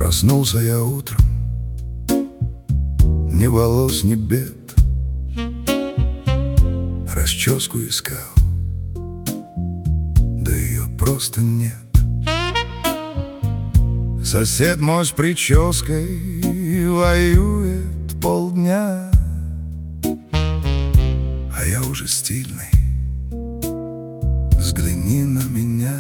Проснулся я утром, ни волос, ни бед. Расческу искал, да ее просто нет. Сосед мой с прической воюет полдня, а я уже стильный, взгляни на меня.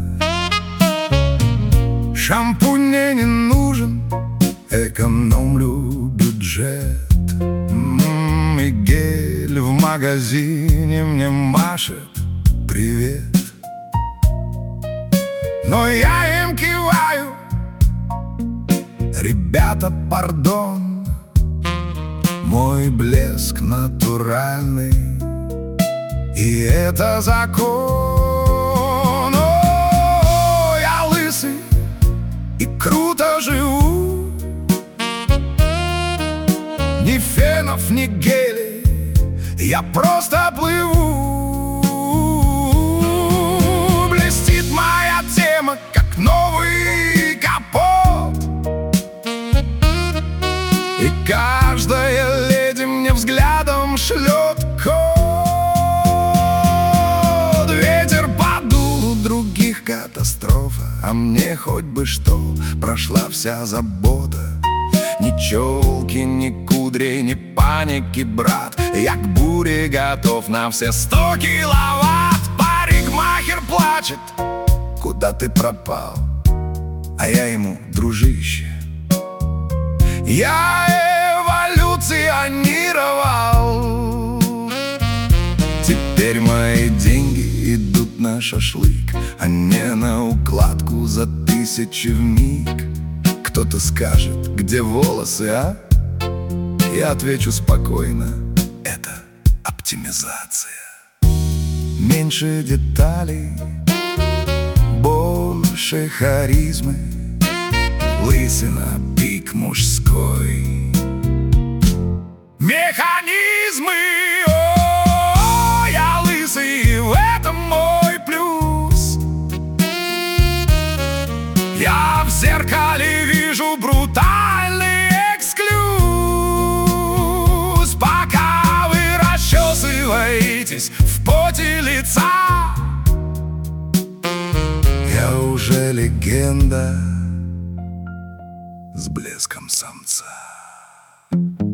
Шампунь мне не нужен, экономлю бюджет. И гель в магазине мне машет привет. Но я им киваю: ребята, пардон, мой блеск натуральный, и это закон. О, я лысый и круто живу, ни фенов, ни гелей, я просто плыву. Блестит моя тема, как новый капот, и каждая леди мне взглядом шлет код. Ветер подул, у других катастрофа, а мне хоть бы что, прошла вся забота. Ни челки, ни кудрей, ни паники, брат, я к буре готов на все 100 киловатт. Парикмахер плачет: куда ты пропал? А я ему: дружище, я эволюционировал. Теперь мои деньги идут на шашлык, а не на укладку за 1000 вмиг. Кто-то скажет: где волосы, а? Я отвечу спокойно: это оптимизация. Меньше деталей, больше харизмы, лысина, пик мужской. Механизмы, о, я лысый, и в этом мой плюс. Я в зеркале вижу брутальный эксклюз. Пока вы расчесываетесь в поте лица, я уже легенда с блеском самца.